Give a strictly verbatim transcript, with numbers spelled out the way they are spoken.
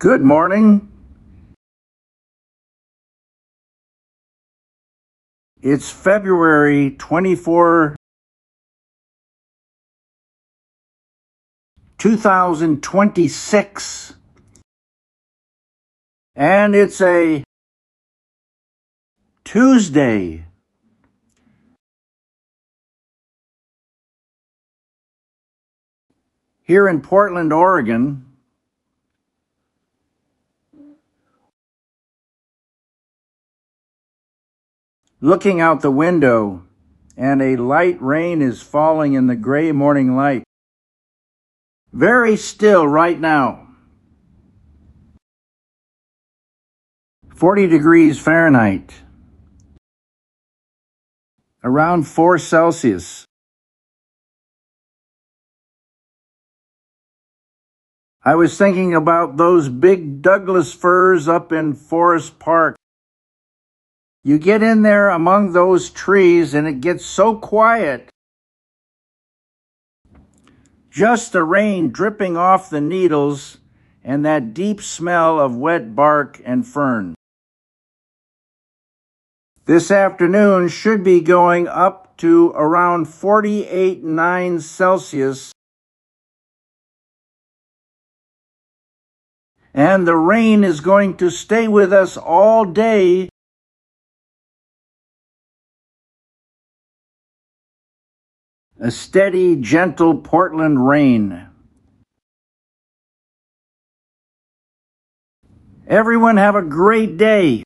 Good morning. It's February twenty-fourth, two thousand twenty-six, and it's a Tuesday. Here in Portland, Oregon, looking out the window, and a light rain is falling in the gray morning light. Very still right now. forty degrees Fahrenheit. Around four Celsius. I was thinking about those big Douglas firs up in Forest Park. You get in there among those trees and it gets so quiet. Just the rain dripping off the needles and that deep smell of wet bark and fern. This afternoon should be going up to around forty-eight point nine Celsius. And the rain is going to stay with us all day. A steady, gentle Portland rain. Everyone have a great day.